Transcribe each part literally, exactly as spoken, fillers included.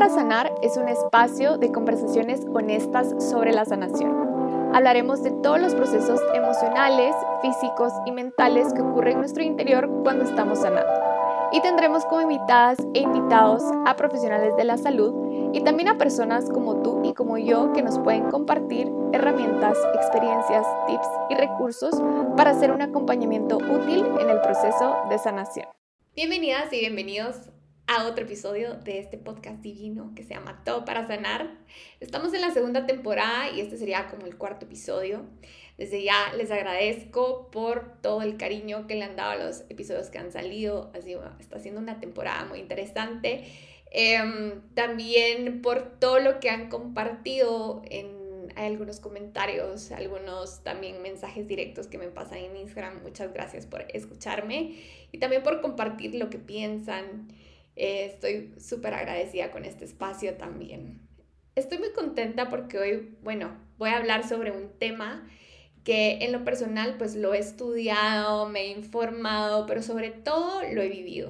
para Sanar es un espacio de conversaciones honestas sobre la sanación. Hablaremos de todos los procesos emocionales, físicos y mentales que ocurren en nuestro interior cuando estamos sanando. Y tendremos como invitadas e invitados a profesionales de la salud y también a personas como tú y como yo que nos pueden compartir herramientas, experiencias, tips y recursos para hacer un acompañamiento útil en el proceso de sanación. Bienvenidas y bienvenidos a otro episodio de este podcast divino que se llama Todo para Sanar. Estamos en la segunda temporada y este sería como el cuarto episodio. Desde ya les agradezco por todo el cariño que le han dado a los episodios que han salido. Así, bueno, está siendo una temporada muy interesante. Eh, también por todo lo que han compartido en hay algunos comentarios, algunos también mensajes directos que me pasan en Instagram. Muchas gracias por escucharme y también por compartir lo que piensan. Eh, estoy súper agradecida con este espacio también. Estoy muy contenta porque hoy, bueno, voy a hablar sobre un tema que en lo personal pues lo he estudiado, me he informado, pero sobre todo lo he vivido.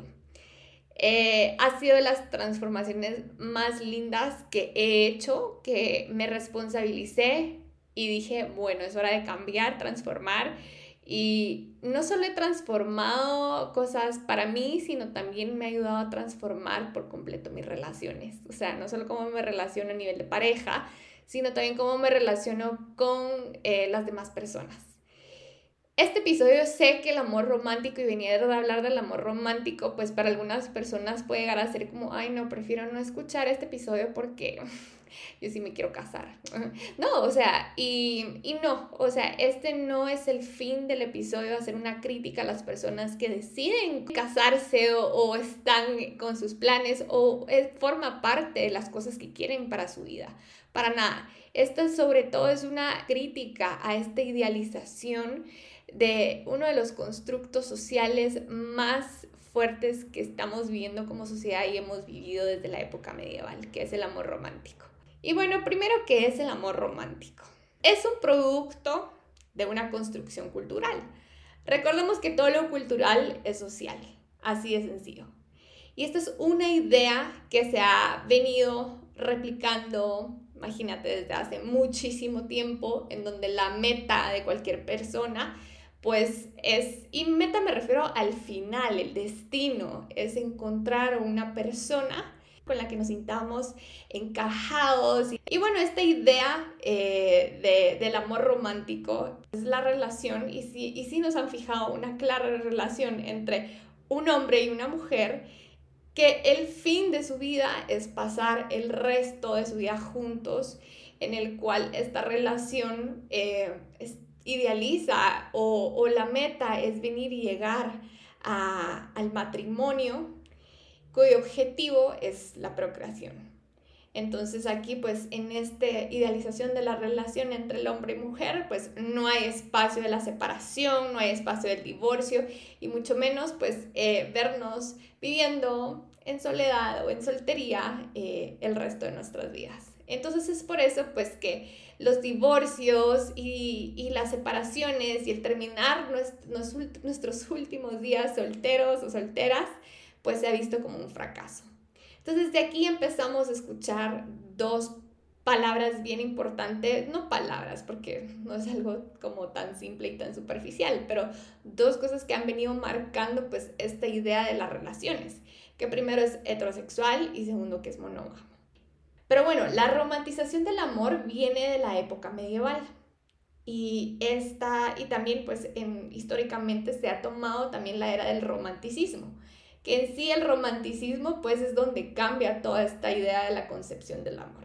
Eh, ha sido de las transformaciones más lindas que he hecho, que me responsabilicé y dije, bueno, es hora de cambiar, transformar. Y no solo he transformado cosas para mí, sino también me ha ayudado a transformar por completo mis relaciones. O sea, no solo cómo me relaciono a nivel de pareja, sino también cómo me relaciono con eh, las demás personas. Este episodio sé que el amor romántico y venir a hablar del amor romántico, pues para algunas personas puede llegar a ser como, ay no, prefiero no escuchar este episodio porque yo sí me quiero casar. No, o sea, y, y no, o sea, este no es el fin del episodio, hacer una crítica a las personas que deciden casarse o, o están con sus planes o es, forma parte de las cosas que quieren para su vida. Para nada. Esta sobre todo es una crítica a esta idealización de uno de los constructos sociales más fuertes que estamos viviendo como sociedad y hemos vivido desde la época medieval, que es el amor romántico. Y bueno, primero, ¿qué es el amor romántico? Es un producto de una construcción cultural. Recordemos que todo lo cultural es social, así de sencillo. Y esta es una idea que se ha venido replicando, imagínate, desde hace muchísimo tiempo, en donde la meta de cualquier persona pues es, y meta me refiero al final, el destino, es encontrar una persona con la que nos sintamos encajados. Y bueno, esta idea eh, de, del amor romántico es la relación, y si, y si nos han fijado una clara relación entre un hombre y una mujer, que el fin de su vida es pasar el resto de su vida juntos, en el cual esta relación eh, es idealiza o, o la meta es venir y llegar a, al matrimonio, cuyo objetivo es la procreación. Entonces aquí pues en esta idealización de la relación entre el hombre y mujer pues no hay espacio de la separación, no hay espacio del divorcio y mucho menos pues eh, vernos viviendo en soledad o en soltería eh, el resto de nuestras vidas. Entonces es por eso pues que los divorcios y, y las separaciones y el terminar nuestros, nuestros últimos días solteros o solteras pues se ha visto como un fracaso. Entonces de aquí empezamos a escuchar dos palabras bien importantes, no palabras porque no es algo como tan simple y tan superficial, pero dos cosas que han venido marcando pues esta idea de las relaciones, que primero es heterosexual y segundo que es monógamo. Pero bueno, la romantización del amor viene de la época medieval y, esta, y también pues en, históricamente se ha tomado también la era del romanticismo, que en sí el romanticismo pues es donde cambia toda esta idea de la concepción del amor.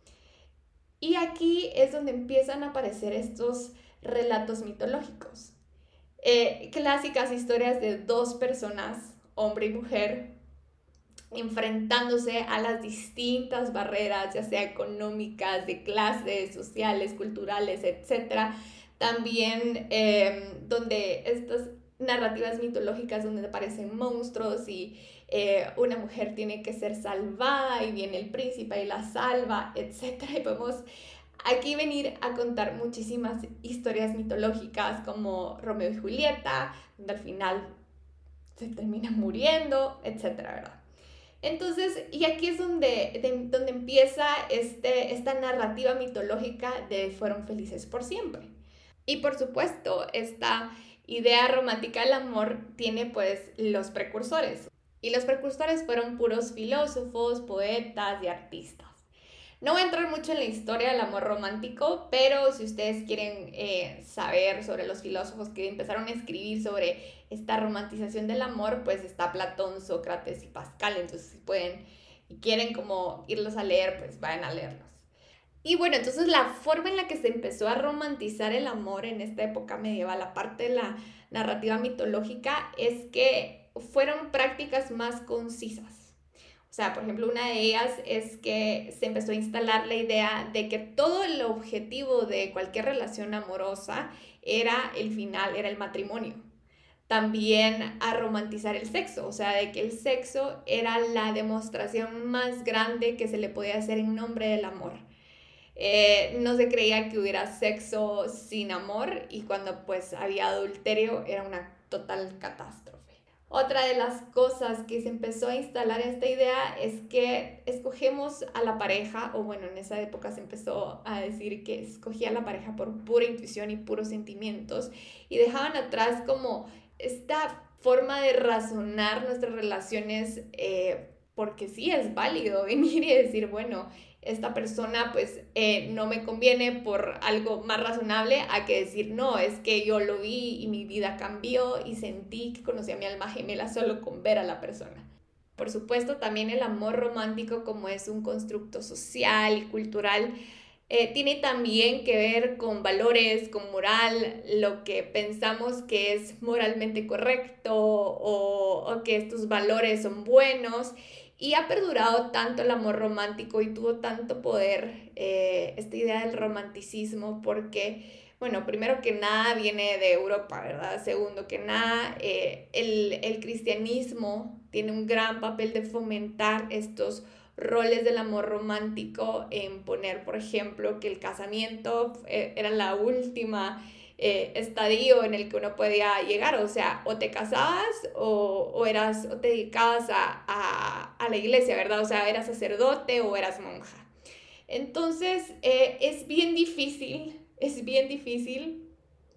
Y aquí es donde empiezan a aparecer estos relatos mitológicos, eh, clásicas historias de dos personas, hombre y mujer, enfrentándose a las distintas barreras, ya sea económicas, de clases, sociales, culturales, etcétera. También eh, donde estas narrativas mitológicas donde aparecen monstruos y eh, una mujer tiene que ser salvada y viene el príncipe y la salva, etcétera. Y podemos aquí venir a contar muchísimas historias mitológicas como Romeo y Julieta, donde al final se terminan muriendo, etcétera, ¿verdad? Entonces, y aquí es donde, de, donde empieza este, esta narrativa mitológica de fueron felices por siempre. Y por supuesto, esta idea romántica del amor tiene pues los precursores. Y los precursores fueron puros filósofos, poetas y artistas. No voy a entrar mucho en la historia del amor romántico, pero si ustedes quieren eh, saber sobre los filósofos que empezaron a escribir sobre esta romantización del amor, pues está Platón, Sócrates y Pascal. Entonces, si pueden y quieren como irlos a leer, pues vayan a leerlos. Y bueno, entonces la forma en la que se empezó a romantizar el amor en esta época medieval, aparte de la narrativa mitológica, es que fueron prácticas más concisas. O sea, por ejemplo, una de ellas es que se empezó a instalar la idea de que todo el objetivo de cualquier relación amorosa era el final, era el matrimonio. También a romantizar el sexo, o sea, de que el sexo era la demostración más grande que se le podía hacer en nombre del amor. Eh, no se creía que hubiera sexo sin amor y cuando pues había adulterio era una total catástrofe. Otra de las cosas que se empezó a instalar esta idea es que escogemos a la pareja, o bueno, en esa época se empezó a decir que escogía a la pareja por pura intuición y puros sentimientos y dejaban atrás como esta forma de razonar nuestras relaciones, eh, porque sí es válido venir y decir, bueno, esta persona pues eh, no me conviene por algo más razonable a que decir, no, es que yo lo vi y mi vida cambió y sentí que conocí a mi alma gemela solo con ver a la persona. Por supuesto, también el amor romántico, como es un constructo social y cultural, eh, tiene también que ver con valores, con moral, lo que pensamos que es moralmente correcto o, o que estos valores son buenos. Y ha perdurado tanto el amor romántico y tuvo tanto poder eh, esta idea del romanticismo porque, bueno, primero que nada viene de Europa, ¿verdad? Segundo que nada, eh, el, el cristianismo tiene un gran papel de fomentar estos roles del amor romántico en poner, por ejemplo, que el casamiento eh, era la última eh, estadio en el que uno podía llegar, o sea, o te casabas o, o, eras, o te dedicabas a, a, a la iglesia, ¿verdad? O sea, eras sacerdote o eras monja. Entonces, eh, es bien difícil, es bien difícil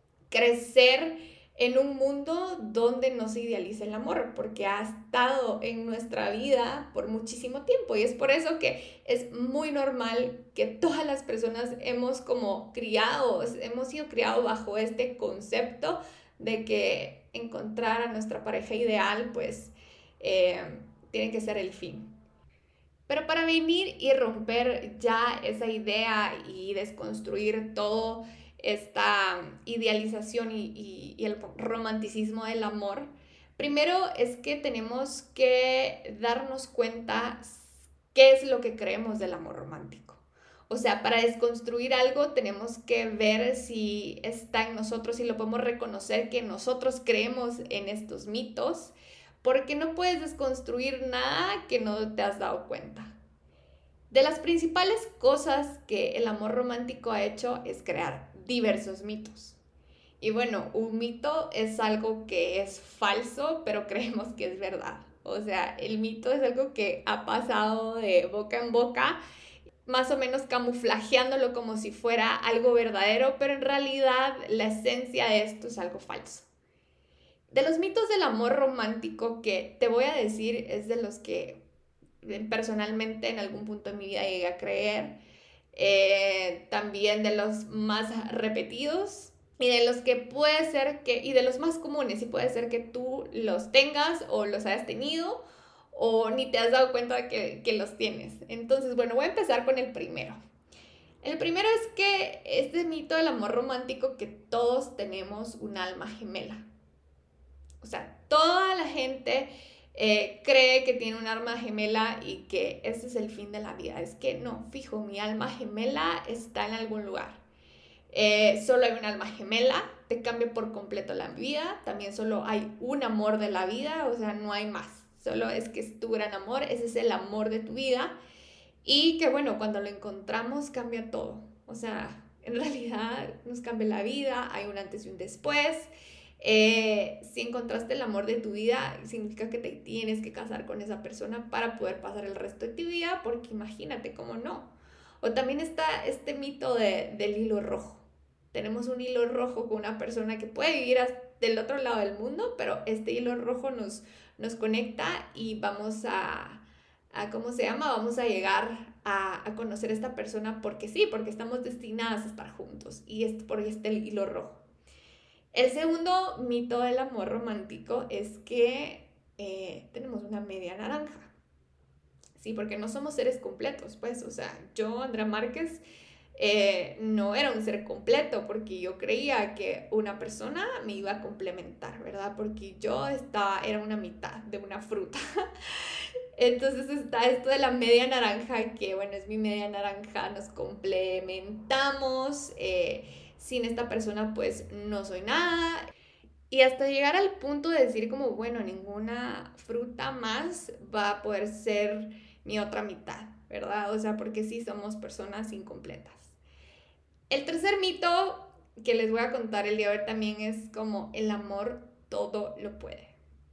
crecer en un mundo donde no se idealiza el amor, porque ha estado en nuestra vida por muchísimo tiempo y es por eso que es muy normal que todas las personas hemos como criado, hemos sido criados bajo este concepto de que encontrar a nuestra pareja ideal pues eh, tiene que ser el fin. Pero para venir y romper ya esa idea y desconstruir todo esta idealización y, y, y el romanticismo del amor, primero es que tenemos que darnos cuenta qué es lo que creemos del amor romántico. O sea, para desconstruir algo tenemos que ver si está en nosotros, si lo podemos reconocer que nosotros creemos en estos mitos, porque no puedes desconstruir nada que no te has dado cuenta. De las principales cosas que el amor romántico ha hecho es crear diversos mitos. Y bueno, un mito es algo que es falso, pero creemos que es verdad. O sea, el mito es algo que ha pasado de boca en boca, más o menos camuflajeándolo como si fuera algo verdadero, pero en realidad la esencia de esto es algo falso. De los mitos del amor romántico que te voy a decir es de los que personalmente en algún punto de mi vida llegué a creer, eh, también de los más repetidos y de los que puede ser que, y de los más comunes, y puede ser que tú los tengas o los hayas tenido o ni te has dado cuenta de que, que los tienes. Entonces, bueno, voy a empezar con el primero. El primero es que este mito del amor romántico que todos tenemos un alma gemela. O sea, toda la gente eh, cree que tiene un alma gemela y que ese es el fin de la vida. Es que no, fijo, mi alma gemela está en algún lugar. Eh, solo hay un alma gemela, te cambia por completo la vida. También solo hay un amor de la vida, o sea, no hay más. Solo es que es tu gran amor, ese es el amor de tu vida. Y que bueno, cuando lo encontramos cambia todo. O sea, en realidad nos cambia la vida, hay un antes y un después. Eh, si encontraste el amor de tu vida, significa que te tienes que casar con esa persona para poder pasar el resto de tu vida, porque imagínate cómo no. O también está este mito de, del hilo rojo. Tenemos un hilo rojo con una persona que puede vivir del otro lado del mundo, pero este hilo rojo nos, nos conecta y vamos a, a, ¿cómo se llama? Vamos a llegar a, a conocer a esta persona porque sí, porque estamos destinadas a estar juntos y es por este hilo rojo. El segundo mito del amor romántico es que eh, tenemos una media naranja. Sí, porque no somos seres completos, pues, o sea, yo, Andrea Márquez, eh, no era un ser completo porque yo creía que una persona me iba a complementar, ¿verdad? Porque yo estaba, era una mitad de una fruta. Entonces está esto de la media naranja, que bueno, es mi media naranja, nos complementamos, eh, sin esta persona pues no soy nada. Y hasta llegar al punto de decir como, bueno, ninguna fruta más va a poder ser mi otra mitad, ¿verdad? O sea, porque sí somos personas incompletas. El tercer mito que les voy a contar el día de hoy también es como el amor todo lo puede.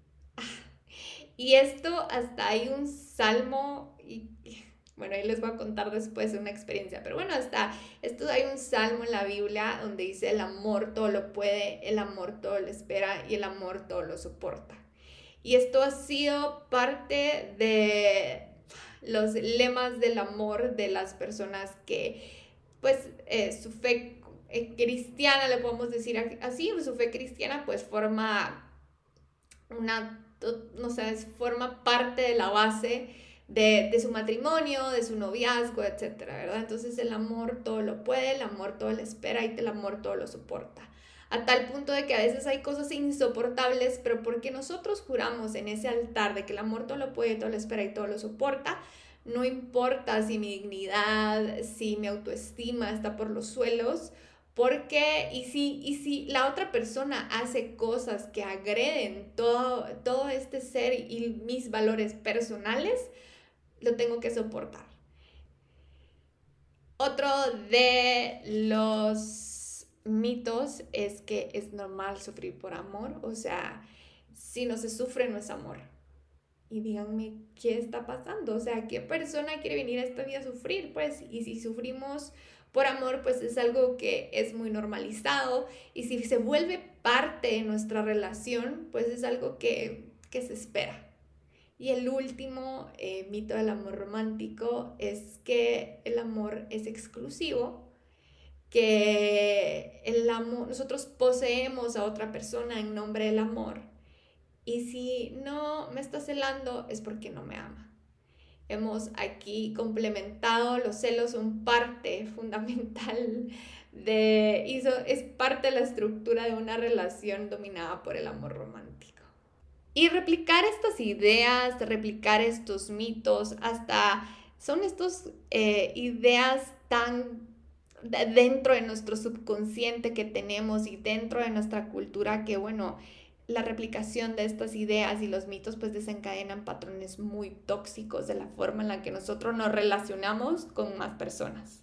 Y esto hasta hay un salmo, y bueno, ahí les voy a contar después una experiencia, pero bueno, hasta esto hay un salmo en la Biblia donde dice el amor todo lo puede, el amor todo lo espera y el amor todo lo soporta. Y esto ha sido parte de los lemas del amor de las personas que, pues, eh, su fe eh, cristiana, le podemos decir así, su fe cristiana pues forma una, no sé, forma parte de la base de, de su matrimonio, de su noviazgo, etcétera, ¿verdad? Entonces el amor todo lo puede, el amor todo lo espera y el amor todo lo soporta. A tal punto de que a veces hay cosas insoportables, pero porque nosotros juramos en ese altar de que el amor todo lo puede, todo lo espera y todo lo soporta, no importa si mi dignidad, si mi autoestima está por los suelos, porque, y si, y si la otra persona hace cosas que agreden todo, todo este ser y mis valores personales, lo tengo que soportar. Otro de los mitos es que es normal sufrir por amor, o sea, si no se sufre no es amor. Y díganme, ¿qué está pasando? O sea, ¿qué persona quiere venir a esta vida a sufrir? Pues, y si sufrimos por amor, pues es algo que es muy normalizado. Y si se vuelve parte de nuestra relación, pues es algo que, que se espera. Y el último eh, mito del amor romántico es que el amor es exclusivo, que el amor, nosotros poseemos a otra persona en nombre del amor. Y si no me está celando es porque no me ama. Hemos aquí complementado, los celos son parte fundamental de, y so, es parte de la estructura de una relación dominada por el amor romántico. Y replicar estas ideas, replicar estos mitos, hasta son estas eh, ideas tan dentro de nuestro subconsciente que tenemos y dentro de nuestra cultura que, bueno, la replicación de estas ideas y los mitos pues desencadenan patrones muy tóxicos de la forma en la que nosotros nos relacionamos con más personas.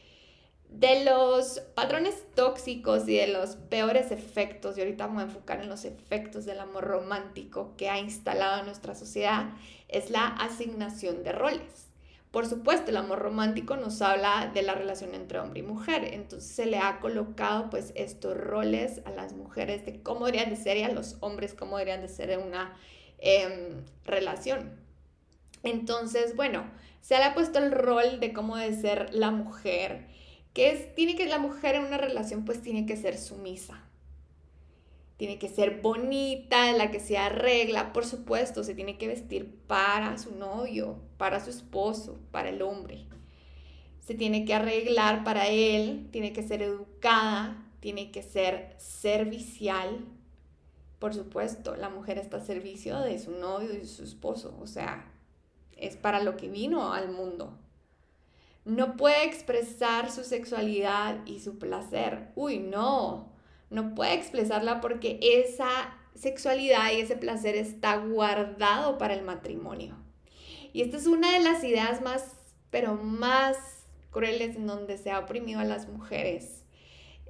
De los patrones tóxicos y de los peores efectos, y ahorita vamos a enfocar en los efectos del amor romántico que ha instalado en nuestra sociedad, es la asignación de roles. Por supuesto, el amor romántico nos habla de la relación entre hombre y mujer, entonces se le ha colocado pues estos roles a las mujeres de cómo deberían de ser y a los hombres cómo deberían de ser en una eh, relación. Entonces, bueno, se le ha puesto el rol de cómo debe ser la mujer, que es, tiene que la mujer en una relación pues tiene que ser sumisa. Tiene que ser bonita, la que se arregla, por supuesto, se tiene que vestir para su novio, para su esposo, para el hombre. Se tiene que arreglar para él, tiene que ser educada, tiene que ser servicial. Por supuesto, la mujer está a servicio de su novio y de su esposo, o sea, es para lo que vino al mundo. No puede expresar su sexualidad y su placer. Uy, no. No puede expresarla porque esa sexualidad y ese placer está guardado para el matrimonio. Y esta es una de las ideas más, pero más crueles en donde se ha oprimido a las mujeres.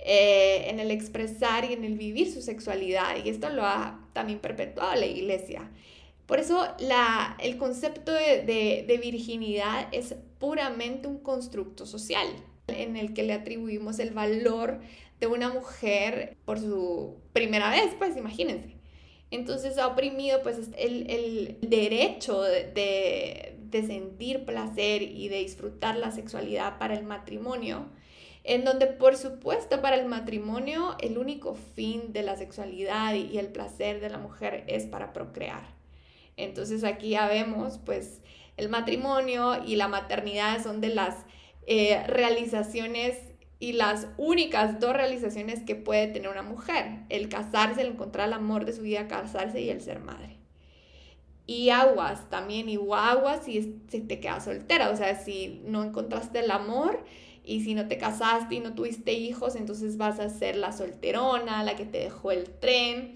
eh, en el expresar y en el vivir su sexualidad, y esto lo ha también perpetuado la iglesia. Por eso la, el concepto de, de, de virginidad es puramente un constructo social en el que le atribuimos el valor de una mujer por su primera vez, pues imagínense. Entonces ha oprimido pues el, el derecho de, de, de sentir placer y de disfrutar la sexualidad para el matrimonio, en donde por supuesto para el matrimonio el único fin de la sexualidad y el placer de la mujer es para procrear. Entonces aquí ya vemos pues el matrimonio y la maternidad son de las eh, realizaciones y las únicas dos realizaciones que puede tener una mujer: el casarse, el encontrar el amor de su vida, casarse, y el ser madre. Y aguas también, y aguas si, si te quedas soltera, o sea, si no encontraste el amor y si no te casaste y no tuviste hijos, entonces vas a ser la solterona, la que te dejó el tren,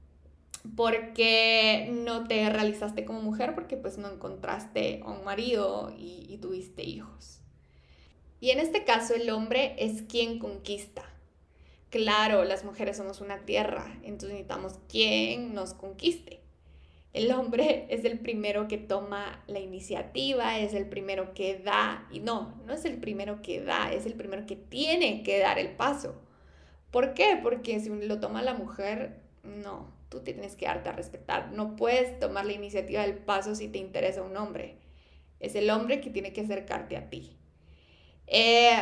porque no te realizaste como mujer, porque pues no encontraste a un marido y, y tuviste hijos. Y en este caso el hombre es quien conquista. Claro, las mujeres somos una tierra, entonces necesitamos quien nos conquiste. El hombre es el primero que toma la iniciativa, es el primero que da, y no, no es el primero que da, es el primero que tiene que dar el paso. ¿Por qué? Porque si lo toma la mujer, no, tú tienes que darte a respetar. No puedes tomar la iniciativa del paso si te interesa un hombre. Es el hombre que tiene que acercarte a ti. Eh,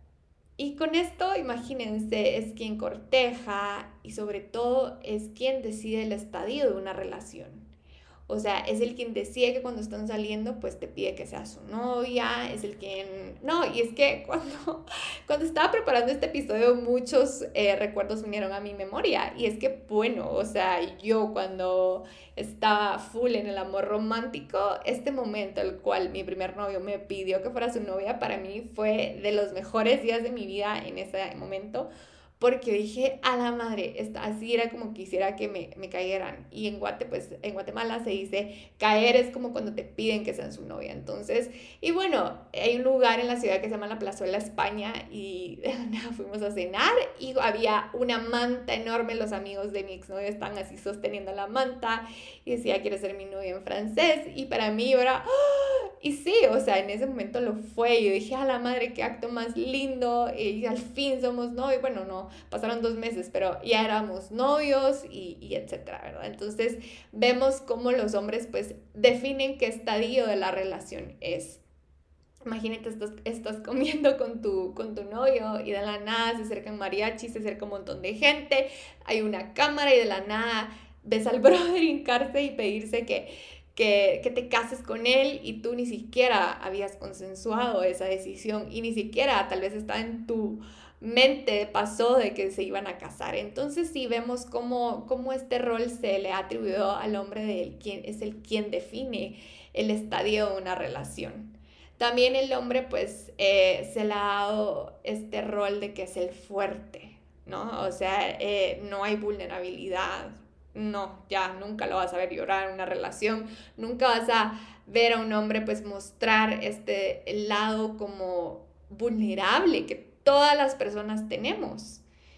y con esto, imagínense, es quien corteja y sobre todo es quien decide el estadio de una relación. O sea, es el quien decide que cuando están saliendo, pues te pide que seas su novia, es el quien... No, y es que cuando, cuando estaba preparando este episodio, muchos eh, recuerdos vinieron a mi memoria. Y es que, bueno, o sea, yo cuando estaba full en el amor romántico, este momento, el cual mi primer novio me pidió que fuera su novia, para mí fue de los mejores días de mi vida en ese momento. Porque dije, a la madre, así era como quisiera que me, me cayeran. Y en, Guate, pues, en Guatemala se dice, caer es como cuando te piden que sean su novia. Entonces, y bueno, hay un lugar en la ciudad que se llama la Plazuela España y de nada fuimos a cenar y había una manta enorme. Los amigos de mi exnovio estaban así sosteniendo la manta y decía, ¿quieres ser mi novia en francés? Y para mí era... ¡oh! Y sí, o sea, en ese momento lo fue. Yo dije, a la madre, qué acto más lindo. Y al fin somos novios. Bueno, no, pasaron dos meses, pero ya éramos novios y, y etcétera, ¿verdad? Entonces vemos cómo los hombres pues definen qué estadio de la relación es. Imagínate, estás, estás comiendo con tu, con tu novio y de la nada se acercan mariachis, se acerca un montón de gente, hay una cámara y de la nada ves al brother hincarse y pedirse que, que, que te cases con él y tú ni siquiera habías consensuado esa decisión y ni siquiera tal vez está en tu mente pasó de que se iban a casar. Entonces sí vemos cómo, cómo este rol se le ha atribuido al hombre de él, quien es el quien define el estadio de una relación. También el hombre pues eh, se le ha dado este rol de que es el fuerte, ¿no? O sea, eh, no hay vulnerabilidad, no, ya nunca lo vas a ver llorar en una relación, nunca vas a ver a un hombre pues mostrar este lado como vulnerable que todas las personas tenemos.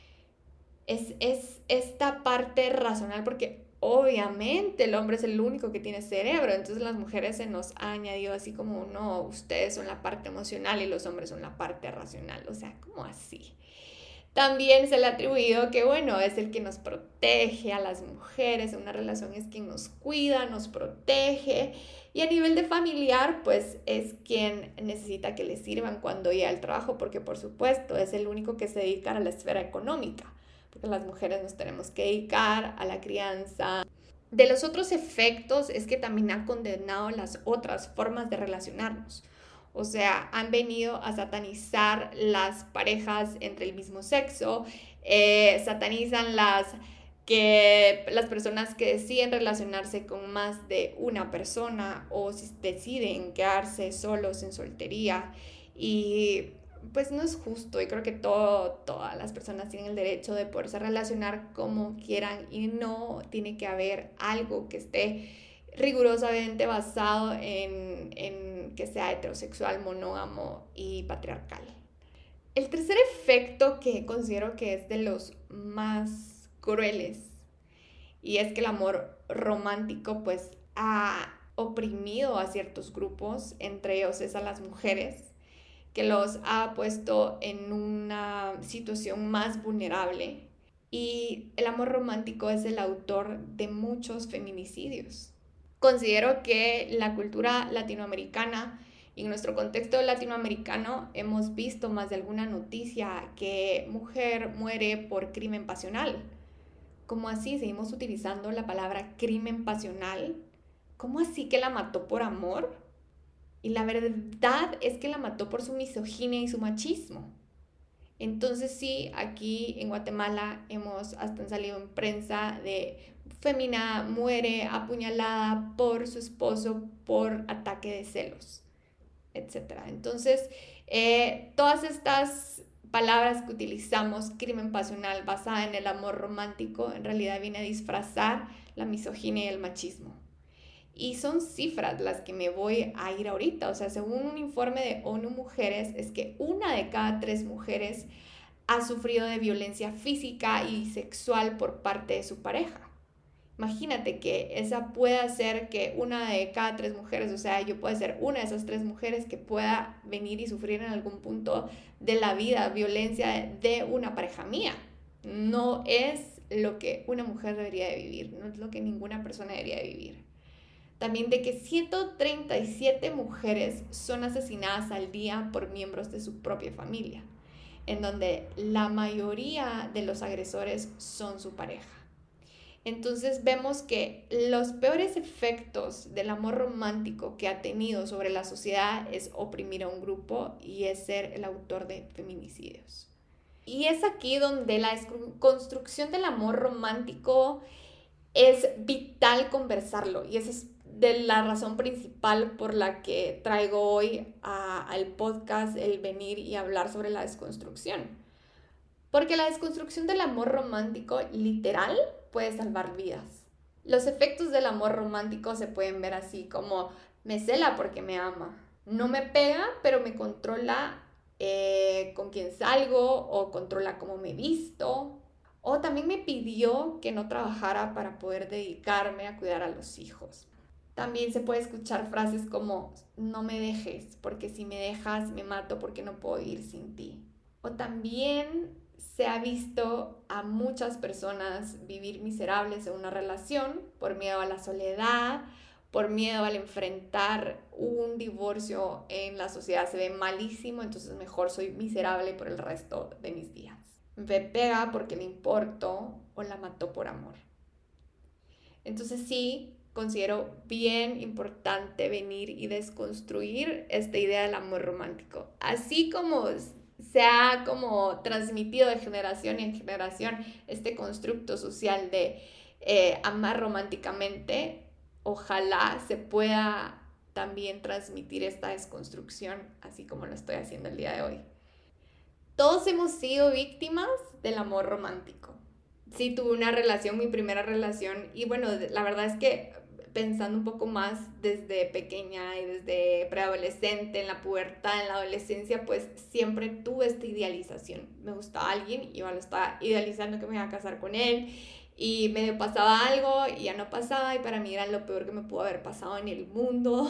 Es, es esta parte racional porque obviamente el hombre es el único que tiene cerebro, entonces las mujeres se nos ha añadido así como, no, ustedes son la parte emocional y los hombres son la parte racional, o sea, ¿cómo así? También se le ha atribuido que, bueno, es el que nos protege a las mujeres, en una relación es quien nos cuida, nos protege. Y a nivel de familiar, pues es quien necesita que le sirvan cuando llega al trabajo, porque por supuesto es el único que se dedica a la esfera económica, porque las mujeres nos tenemos que dedicar a la crianza. De los otros efectos es que también ha condenado las otras formas de relacionarnos. O sea, han venido a satanizar las parejas entre el mismo sexo, eh, satanizan las, que, las personas que deciden relacionarse con más de una persona o si deciden quedarse solos en soltería. Y pues no es justo y creo que todo, todas las personas tienen el derecho de poderse relacionar como quieran y no tiene que haber algo que esté rigurosamente basado en, en que sea heterosexual, monógamo y patriarcal. El tercer efecto que considero que es de los más crueles, y es que el amor romántico pues ha oprimido a ciertos grupos, entre ellos es a las mujeres, que los ha puesto en una situación más vulnerable. Y el amor romántico es el autor de muchos feminicidios. Considero que la cultura latinoamericana y en nuestro contexto latinoamericano hemos visto más de alguna noticia que mujer muere por crimen pasional. ¿Cómo así? Seguimos utilizando la palabra crimen pasional. ¿Cómo así que la mató por amor? Y la verdad es que la mató por su misoginia y su machismo. Entonces sí, aquí en Guatemala hemos hasta salido en prensa de femina muere apuñalada por su esposo por ataque de celos, etcétera. Entonces, eh, todas estas palabras que utilizamos, crimen pasional basada en el amor romántico, en realidad viene a disfrazar la misoginia y el machismo. Y son cifras las que me voy a ir ahorita. O sea, según un informe de ONU Mujeres, es que una de cada tres mujeres ha sufrido de violencia física y sexual por parte de su pareja. Imagínate que esa pueda ser que una de cada tres mujeres, o sea, yo pueda ser una de esas tres mujeres que pueda venir y sufrir en algún punto de la vida violencia de una pareja mía. No es lo que una mujer debería de vivir, no es lo que ninguna persona debería de vivir. También de que ciento treinta y siete mujeres son asesinadas al día por miembros de su propia familia, en donde la mayoría de los agresores son su pareja. Entonces vemos que los peores efectos del amor romántico que ha tenido sobre la sociedad es oprimir a un grupo y es ser el autor de feminicidios. Y es aquí donde la construcción del amor romántico es vital conversarlo, y esa es de la razón principal por la que traigo hoy a, al podcast el venir y hablar sobre la desconstrucción. Porque la desconstrucción del amor romántico literal puede salvar vidas. Los efectos del amor romántico se pueden ver así como: me cela porque me ama, no me pega pero me controla eh, con quién salgo, o controla cómo me visto, o también me pidió que no trabajara para poder dedicarme a cuidar a los hijos. También se puede escuchar frases como: no me dejes, porque si me dejas me mato porque no puedo vivir sin ti. O también se ha visto a muchas personas vivir miserables en una relación por miedo a la soledad, por miedo al enfrentar un divorcio en la sociedad. Se ve malísimo, entonces mejor soy miserable por el resto de mis días. Me pega porque le importo, o la mató por amor. Entonces sí, considero bien importante venir y desconstruir esta idea del amor romántico. Así como se ha como transmitido de generación en generación este constructo social de eh, amar románticamente, ojalá se pueda también transmitir esta desconstrucción, así como lo estoy haciendo el día de hoy. Todos hemos sido víctimas del amor romántico. Sí, tuve una relación, mi primera relación, y bueno, la verdad es que pensando un poco más desde pequeña y desde preadolescente, en la pubertad, en la adolescencia, pues siempre tuve esta idealización. Me gustaba alguien y yo lo estaba idealizando que me iba a casar con él, y medio pasaba algo y ya no pasaba, y para mí era lo peor que me pudo haber pasado en el mundo.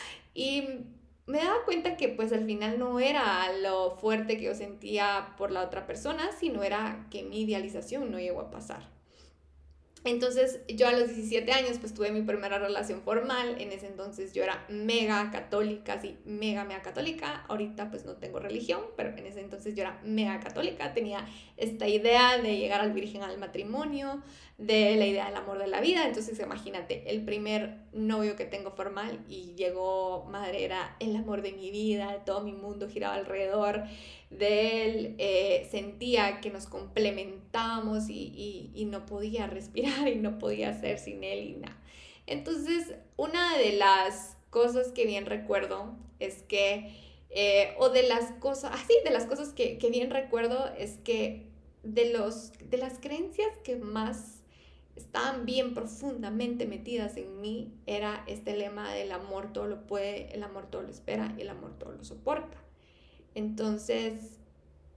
Y me daba cuenta que pues al final no era lo fuerte que yo sentía por la otra persona, sino era que mi idealización no llegó a pasar. Entonces yo a los diecisiete años pues tuve mi primera relación formal. En ese entonces yo era mega católica, sí, mega mega católica. Ahorita pues no tengo religión, pero en ese entonces yo era mega católica. Tenía esta idea de llegar al virgen al matrimonio, de la idea del amor de la vida. Entonces imagínate, el primer novio que tengo formal y llegó, madre, era el amor de mi vida, todo mi mundo giraba alrededor de él. Eh, sentía que nos complementábamos y, y, y no podía respirar y no podía ser sin él y nada. Entonces, una de las cosas que bien recuerdo es que, eh, o de las cosas, así, ah, de las cosas que, que bien recuerdo es que de, los, de las creencias que más estaban bien profundamente metidas en mí era este lema del amor todo lo puede, el amor todo lo espera y el amor todo lo soporta. Entonces,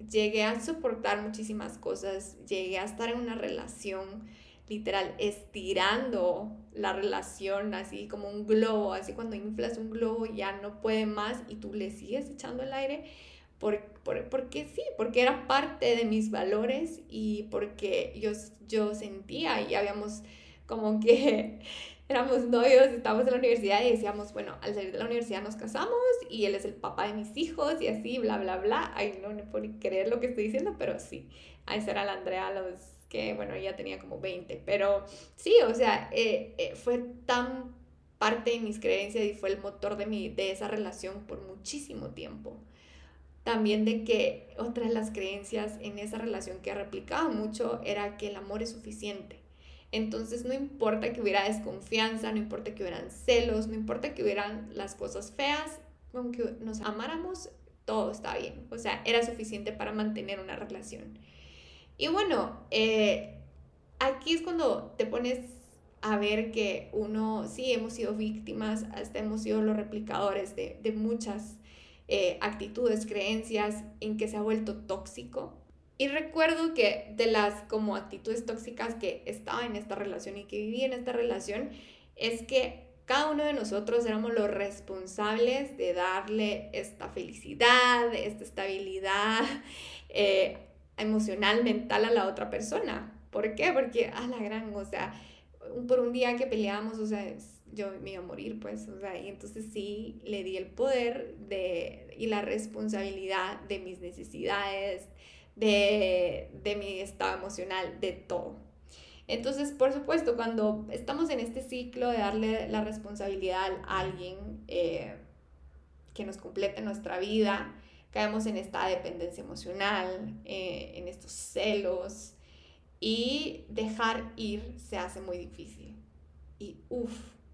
llegué a soportar muchísimas cosas, llegué a estar en una relación literal estirando la relación así como un globo, así cuando inflas un globo ya no puede más y tú le sigues echando el aire, por, por, porque sí, porque era parte de mis valores y porque yo, yo sentía y habíamos como que éramos novios, estábamos en la universidad y decíamos, bueno, al salir de la universidad nos casamos y él es el papá de mis hijos y así, bla, bla, bla. Ay, no, no puedo ni creer lo que estoy diciendo, pero sí, a esa era la Andrea a los que, bueno, ella tenía como veinte, pero sí, o sea, eh, eh, fue tan parte de mis creencias y fue el motor de, mi, de esa relación por muchísimo tiempo. También de que otra de las creencias en esa relación que replicaba mucho era que el amor es suficiente. Entonces no importa que hubiera desconfianza, no importa que hubieran celos, no importa que hubieran las cosas feas, aunque nos amáramos, todo está bien. O sea, era suficiente para mantener una relación. Y bueno, eh, aquí es cuando te pones a ver que uno, sí, hemos sido víctimas, hasta hemos sido los replicadores de, de muchas eh, actitudes, creencias en que se ha vuelto tóxico. Y recuerdo que de las como actitudes tóxicas que estaba en esta relación y que viví en esta relación, es que cada uno de nosotros éramos los responsables de darle esta felicidad, esta estabilidad eh, emocional, mental a la otra persona. ¿Por qué? Porque, a la gran, o sea, por un día que peleamos, o sea, yo me iba a morir, pues, o sea, y entonces sí le di el poder de, y la responsabilidad de mis necesidades, de, de mi estado emocional, de todo. Entonces, por supuesto, cuando estamos en este ciclo de darle la responsabilidad a alguien eh, que nos complete nuestra vida, caemos en esta dependencia emocional, eh, en estos celos, y dejar ir se hace muy difícil. Y uff,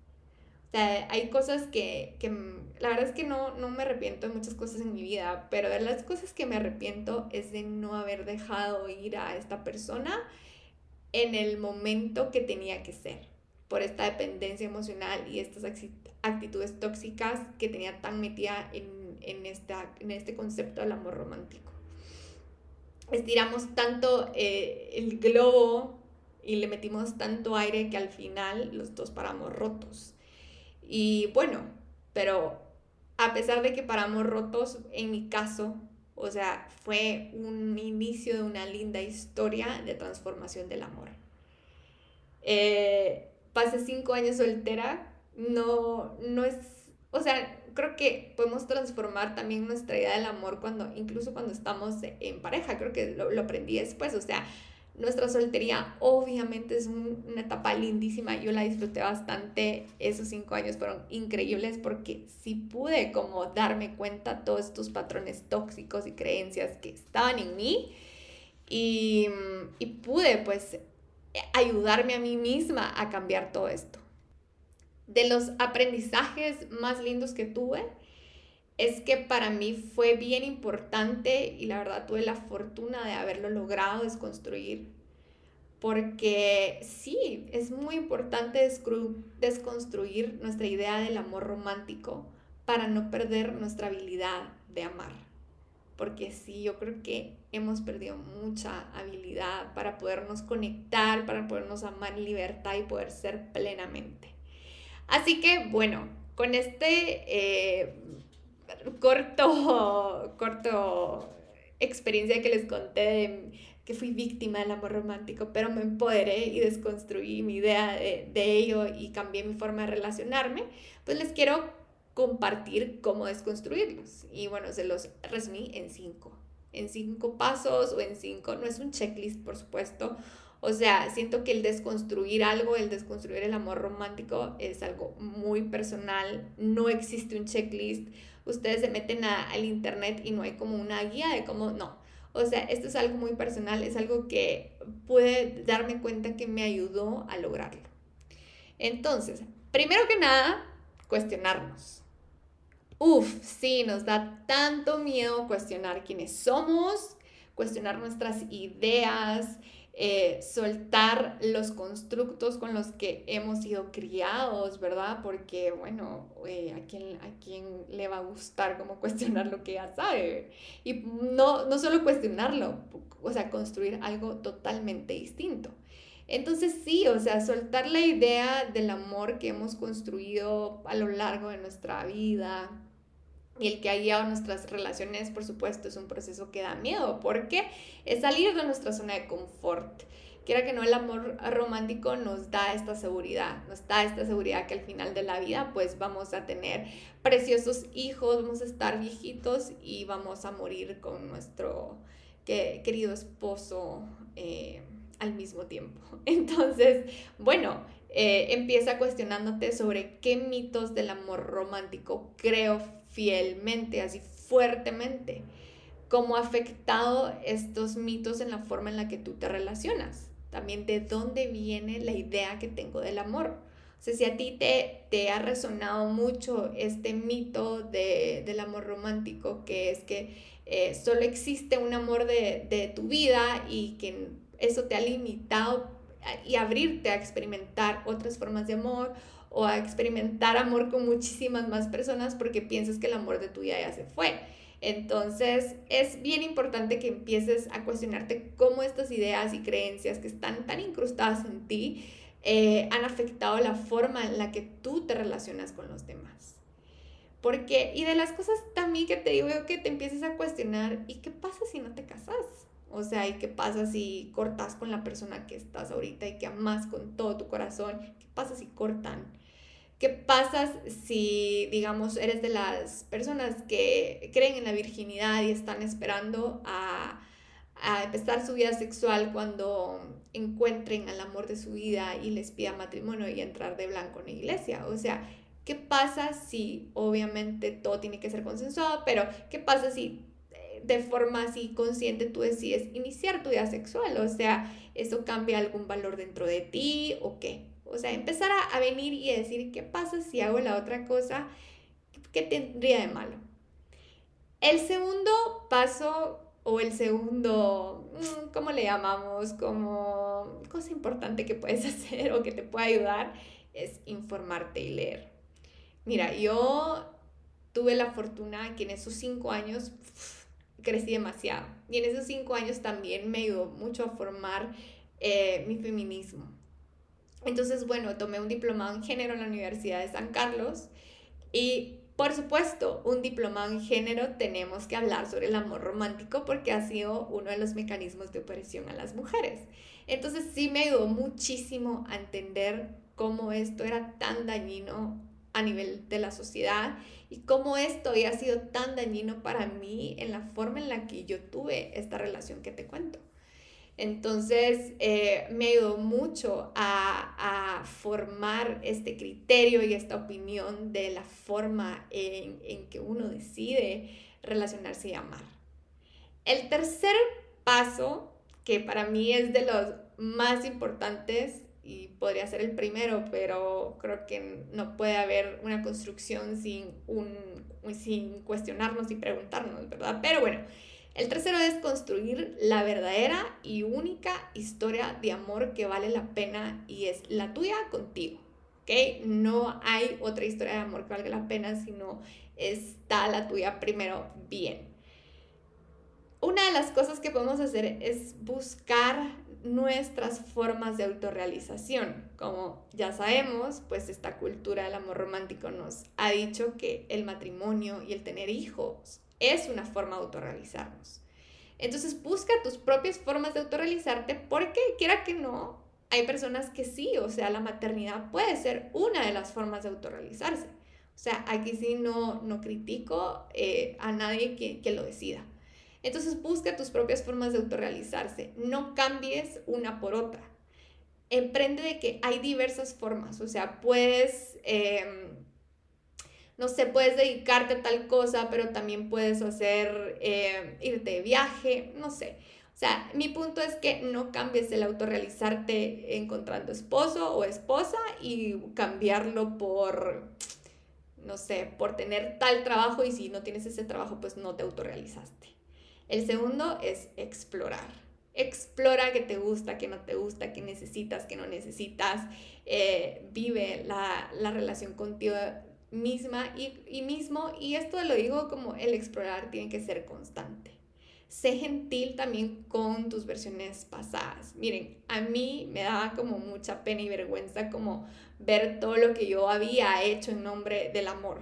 o sea, hay cosas que, que la verdad es que no, no me arrepiento de muchas cosas en mi vida, pero de las cosas que me arrepiento es de no haber dejado ir a esta persona en el momento que tenía que ser, por esta dependencia emocional y estas actitudes tóxicas que tenía tan metida en, en, esta, en este concepto del amor romántico. Estiramos tanto eh, el globo y le metimos tanto aire que al final los dos paramos rotos. Y bueno, pero a pesar de que paramos rotos, en mi caso, o sea, fue un inicio de una linda historia de transformación del amor. Eh, pasé cinco años soltera, no, no es, o sea, creo que podemos transformar también nuestra idea del amor cuando, incluso cuando estamos en pareja, creo que lo, lo aprendí después, o sea, nuestra soltería obviamente es un, una etapa lindísima, yo la disfruté bastante, esos cinco años fueron increíbles porque sí pude como darme cuenta de todos estos patrones tóxicos y creencias que estaban en mí y, y pude pues ayudarme a mí misma a cambiar todo esto. De los aprendizajes más lindos que tuve es que para mí fue bien importante y la verdad tuve la fortuna de haberlo logrado desconstruir, porque sí, es muy importante desconstruir nuestra idea del amor romántico para no perder nuestra habilidad de amar, porque sí, yo creo que hemos perdido mucha habilidad para podernos conectar, para podernos amar en libertad y poder ser plenamente. Así que bueno, con este eh, corto, corto experiencia que les conté de que fui víctima del amor romántico, pero me empoderé y desconstruí mi idea de, de ello y cambié mi forma de relacionarme, pues les quiero compartir cómo desconstruirlos. Y bueno, se los resumí en cinco, en cinco pasos o en cinco, no es un checklist, por supuesto. O sea, siento que el desconstruir algo, el desconstruir el amor romántico es algo muy personal, no existe un checklist. Ustedes se meten a, al internet y no hay como una guía de cómo, no. O sea, esto es algo muy personal, es algo que pude darme cuenta que me ayudó a lograrlo. Entonces, primero que nada, cuestionarnos. Uf, sí, nos da tanto miedo cuestionar quiénes somos, cuestionar nuestras ideas, eh, soltar los constructos con los que hemos sido criados, ¿verdad? Porque, bueno, eh, ¿a quién, a quién le va a gustar como cuestionar lo que ya sabe? Y no, no solo cuestionarlo, o sea, construir algo totalmente distinto. Entonces sí, o sea, soltar la idea del amor que hemos construido a lo largo de nuestra vida y el que ha guiado nuestras relaciones, por supuesto, es un proceso que da miedo, porque es salir de nuestra zona de confort. Quiera que no, el amor romántico nos da esta seguridad, nos da esta seguridad que al final de la vida pues vamos a tener preciosos hijos, vamos a estar viejitos y vamos a morir con nuestro que, querido esposo eh, al mismo tiempo. Entonces, bueno, eh, empieza cuestionándote sobre qué mitos del amor romántico creo fielmente, así fuertemente, cómo ha afectado estos mitos en la forma en la que tú te relacionas. También de dónde viene la idea que tengo del amor. O sea, si a ti te, te ha resonado mucho este mito de, del amor romántico, que es que eh, solo existe un amor de, de tu vida y que eso te ha limitado y abrirte a experimentar otras formas de amor o a experimentar amor con muchísimas más personas porque piensas que el amor de tu vida ya se fue. Entonces es bien importante que empieces a cuestionarte cómo estas ideas y creencias que están tan incrustadas en ti eh, han afectado la forma en la que tú te relacionas con los demás. Porque, y de las cosas también que te digo que te empieces a cuestionar, ¿y qué pasa si no te casas? O sea, ¿y qué pasa si cortas con la persona que estás ahorita y que amas con todo tu corazón? ¿Qué pasa si cortan? ¿Qué pasa si, digamos, eres de las personas que creen en la virginidad y están esperando a, a empezar su vida sexual cuando encuentren al amor de su vida y les pida matrimonio y entrar de blanco en la iglesia? O sea, ¿qué pasa si, obviamente, todo tiene que ser consensuado, pero qué pasa si de forma así consciente tú decides iniciar tu vida sexual? O sea, ¿eso cambia algún valor dentro de ti o qué? O sea, empezar a, a venir y decir, ¿qué pasa si hago la otra cosa? ¿Qué tendría de malo? El segundo paso o el segundo, ¿cómo le llamamos? Como cosa importante que puedes hacer o que te puede ayudar es informarte y leer. Mira, yo tuve la fortuna que en esos cinco años crecí demasiado. Y en esos cinco años también me ayudó mucho a formar eh, mi feminismo. Entonces, bueno, tomé un diplomado en género en la Universidad de San Carlos y, por supuesto, un diplomado en género tenemos que hablar sobre el amor romántico porque ha sido uno de los mecanismos de opresión a las mujeres. Entonces, sí me ayudó muchísimo a entender cómo esto era tan dañino a nivel de la sociedad y cómo esto había sido tan dañino para mí en la forma en la que yo tuve esta relación que te cuento. Entonces, eh, me ayudó mucho a, a formar este criterio y esta opinión de la forma en, en que uno decide relacionarse y amar. El tercer paso, que para mí es de los más importantes y podría ser el primero, pero creo que no puede haber una construcción sin, un, sin cuestionarnos y preguntarnos, ¿verdad? Pero bueno, el tercero es construir la verdadera y única historia de amor que vale la pena y es la tuya contigo, ¿ok? No hay otra historia de amor que valga la pena, sino está la tuya primero bien. Una de las cosas que podemos hacer es buscar nuestras formas de autorrealización. Como ya sabemos, pues esta cultura del amor romántico nos ha dicho que el matrimonio y el tener hijos es una forma de autorrealizarnos. Entonces busca tus propias formas de autorrealizarte porque, quiera que no, hay personas que sí, o sea, la maternidad puede ser una de las formas de autorrealizarse. O sea, aquí sí no, no critico eh, a nadie que, que lo decida. Entonces busca tus propias formas de autorrealizarse, no cambies una por otra. Emprende de que hay diversas formas, o sea, puedes... Eh, no sé, puedes dedicarte a tal cosa, pero también puedes hacer, eh, irte de viaje, no sé. O sea, mi punto es que no cambies el autorrealizarte encontrando esposo o esposa y cambiarlo por, no sé, por tener tal trabajo y si no tienes ese trabajo, pues no te autorrealizaste. El segundo es explorar. explora qué te gusta, qué no te gusta, qué necesitas, qué no necesitas. Eh, vive la, la relación contigo misma y, y mismo. Y esto lo digo como el explorar tiene que ser constante. Sé gentil también con tus versiones pasadas. Miren, a mí me daba como mucha pena y vergüenza como ver todo lo que yo había hecho en nombre del amor.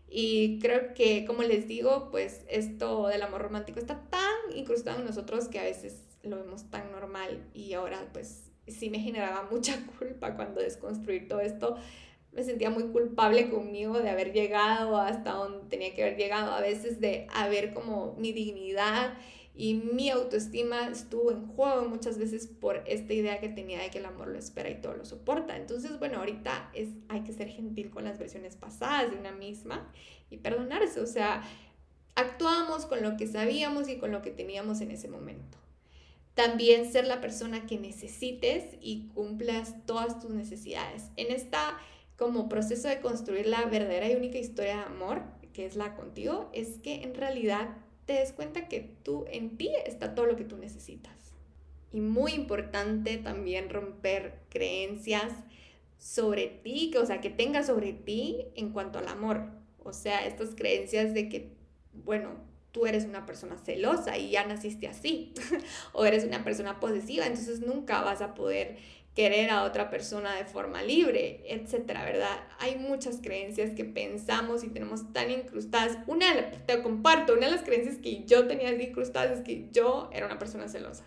Y creo que, como les digo, pues esto del amor romántico está tan incrustado en nosotros que a veces lo vemos tan normal, y ahora pues sí me generaba mucha culpa cuando desconstruir todo esto. Me sentía muy culpable conmigo de haber llegado hasta donde tenía que haber llegado, a veces de haber como mi dignidad y mi autoestima estuvo en juego muchas veces por esta idea que tenía de que el amor lo espera y todo lo soporta. Entonces, bueno, ahorita es, hay que ser gentil con las versiones pasadas de una misma y perdonarse, o sea, actuamos con lo que sabíamos y con lo que teníamos en ese momento. También ser la persona que necesites y cumplas todas tus necesidades. En esta como proceso de construir la verdadera y única historia de amor, que es la contigo, es que en realidad te des cuenta que tú, en ti está todo lo que tú necesitas. Y muy importante también romper creencias sobre ti, que, o sea, que tengas sobre ti en cuanto al amor. O sea, estas creencias de que, bueno, tú eres una persona celosa y ya naciste así, o eres una persona posesiva, entonces nunca vas a poder querer a otra persona de forma libre, etcétera, ¿verdad? Hay muchas creencias que pensamos y tenemos tan incrustadas. Una, te comparto, una de las creencias que yo tenía incrustadas es que yo era una persona celosa.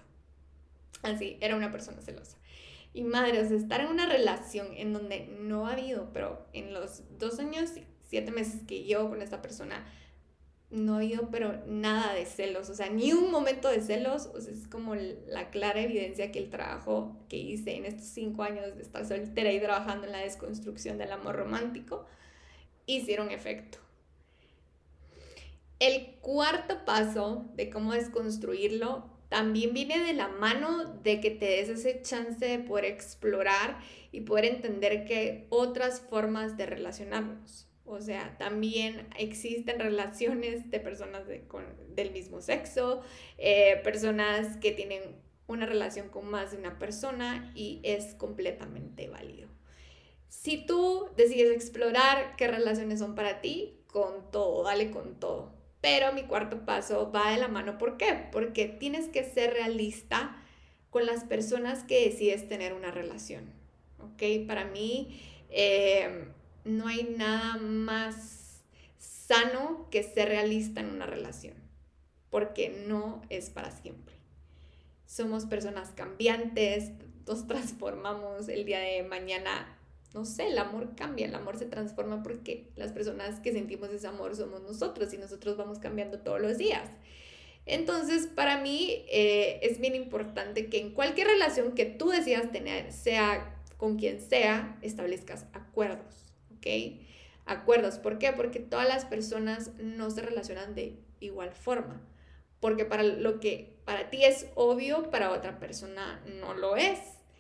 Así, era una persona celosa. Y madre, o sea, estar en una relación en donde no ha habido, pero en los dos años, siete meses que llevo con esta persona, no ha habido pero nada de celos, o sea, ni un momento de celos. O sea, es como la clara evidencia que el trabajo que hice en estos cinco años de estar soltera y trabajando en la desconstrucción del amor romántico hicieron efecto. El cuarto paso de cómo desconstruirlo también viene de la mano de que te des ese chance de poder explorar y poder entender que hay otras formas de relacionarnos. O sea, también existen relaciones de personas de, con, del mismo sexo, eh, personas que tienen una relación con más de una persona, y es completamente válido. Si tú decides explorar qué relaciones son para ti, con todo, dale con todo. Pero mi cuarto paso va de la mano. ¿Por qué? Porque tienes que ser realista con las personas que decides tener una relación. ¿Ok? Para mí, eh, no hay nada más sano que ser realista en una relación, porque no es para siempre. Somos personas cambiantes, nos transformamos el día de mañana. No sé, el amor cambia, el amor se transforma porque las personas que sentimos ese amor somos nosotros y nosotros vamos cambiando todos los días. Entonces, para mí eh, es bien importante que en cualquier relación que tú decidas tener, sea con quien sea, establezcas acuerdos, ¿ok? Acuerdos, ¿por qué? Porque todas las personas no se relacionan de igual forma. Porque para lo que para ti es obvio, para otra persona no lo es.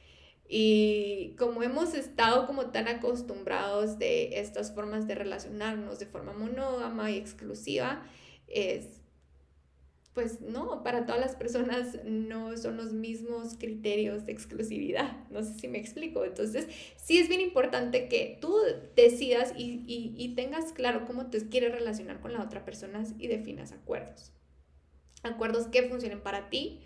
Y como hemos estado como tan acostumbrados de estas formas de relacionarnos de forma monógama y exclusiva, es, pues no, para todas las personas no son los mismos criterios de exclusividad. No sé si me explico. Entonces, sí es bien importante que tú decidas y, y, y tengas claro cómo te quieres relacionar con la otra persona y definas acuerdos. Acuerdos que funcionen para ti.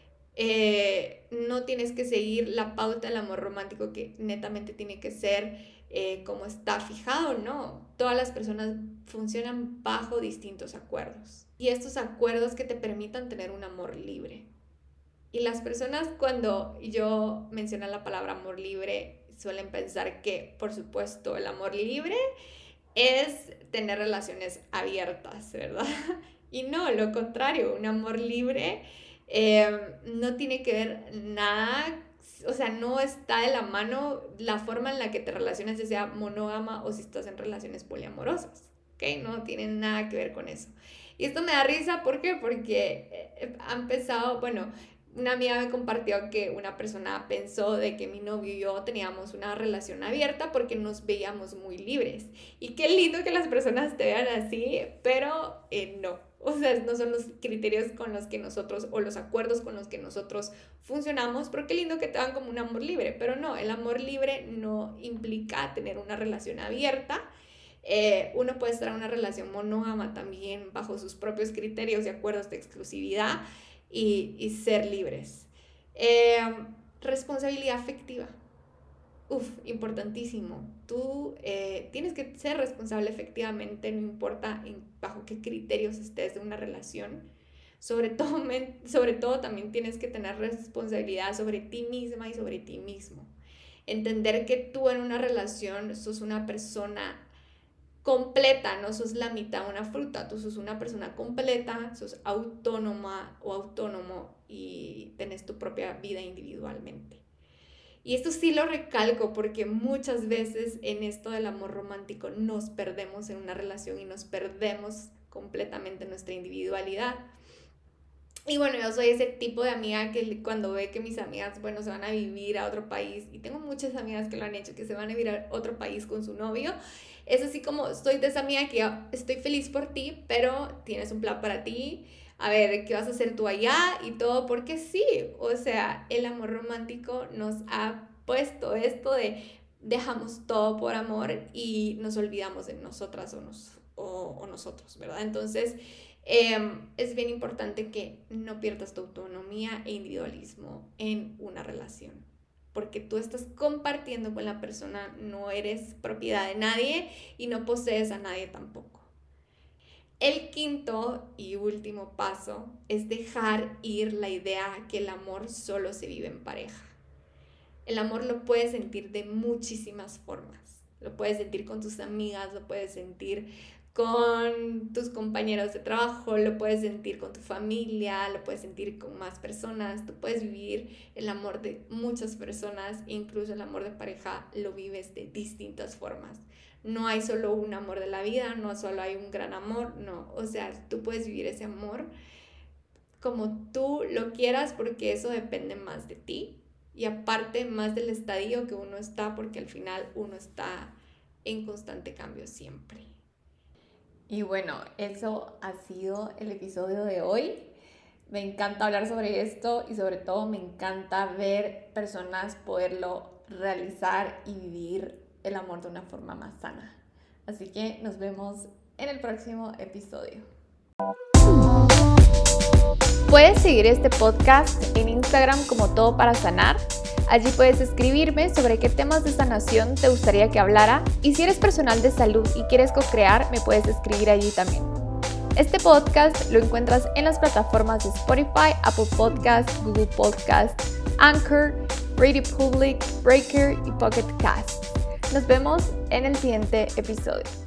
Eh, no tienes que seguir la pauta del amor romántico que netamente tiene que ser eh, como está fijado, no. Todas las personas funcionan bajo distintos acuerdos, y estos acuerdos que te permitan tener un amor libre. Y las personas, cuando yo menciono la palabra amor libre, suelen pensar que, por supuesto, el amor libre es tener relaciones abiertas, ¿verdad? Y no, lo contrario, un amor libre Eh, no tiene que ver nada, o sea, no está de la mano la forma en la que te relacionas, ya sea monógama o si estás en relaciones poliamorosas, ¿ok? No tiene nada que ver con eso. Y esto me da risa, ¿por qué? Porque eh, ha empezado, bueno, una amiga me compartió que una persona pensó de que mi novio y yo teníamos una relación abierta porque nos veíamos muy libres. Y qué lindo que las personas te vean así, pero eh, no. O sea, no son los criterios con los que nosotros, o los acuerdos con los que nosotros funcionamos, porque qué lindo que te dan como un amor libre, pero no, el amor libre no implica tener una relación abierta. Eh, uno puede estar en una relación monógama también bajo sus propios criterios y acuerdos de exclusividad y, y ser libres. Eh, responsabilidad afectiva. Uf, importantísimo. Tú eh, tienes que ser responsable efectivamente, no importa en, bajo qué criterios estés de una relación. Sobre todo, sobre todo también tienes que tener responsabilidad sobre ti misma y sobre ti mismo. Entender que tú en una relación sos una persona completa, no sos la mitad de una fruta, tú sos una persona completa, sos autónoma o autónomo y tenés tu propia vida individualmente. Y esto sí lo recalco porque muchas veces en esto del amor romántico nos perdemos en una relación y nos perdemos completamente nuestra individualidad. Y bueno, yo soy ese tipo de amiga que cuando ve que mis amigas, bueno, se van a vivir a otro país, y tengo muchas amigas que lo han hecho, que se van a vivir a otro país con su novio, es así como, estoy de esa amiga que estoy feliz por ti, pero tienes un plan para ti, a ver, ¿qué vas a hacer tú allá? Y todo, porque sí, o sea, el amor romántico nos ha puesto esto de dejamos todo por amor y nos olvidamos de nosotras o, nos, o, o nosotros, ¿verdad? Entonces, eh, es bien importante que no pierdas tu autonomía e individualismo en una relación, porque tú estás compartiendo con la persona, no eres propiedad de nadie y no posees a nadie tampoco. El quinto y último paso es dejar ir la idea que el amor solo se vive en pareja. El amor lo puedes sentir de muchísimas formas. Lo puedes sentir con tus amigas, lo puedes sentir con tus compañeros de trabajo, lo puedes sentir con tu familia, lo puedes sentir con más personas. Tú puedes vivir el amor de muchas personas, incluso el amor de pareja lo vives de distintas formas. No hay solo un amor de la vida, no solo hay un gran amor, no. O sea, tú puedes vivir ese amor como tú lo quieras, porque eso depende más de ti y aparte más del estadio que uno está, porque al final uno está en constante cambio siempre. Y bueno, eso ha sido el episodio de hoy. Me encanta hablar sobre esto y sobre todo me encanta ver personas poderlo realizar y vivir el amor de una forma más sana. Así que nos vemos en el próximo episodio. Puedes seguir este podcast en Instagram como Todo para Sanar. Allí puedes escribirme sobre qué temas de sanación te gustaría que hablara, y si eres personal de salud y quieres co-crear, me puedes escribir allí también. Este podcast lo encuentras en las plataformas de Spotify, Apple Podcasts, Google Podcasts, Anchor, Radio Public, Breaker y Pocket Casts. Nos vemos en el siguiente episodio.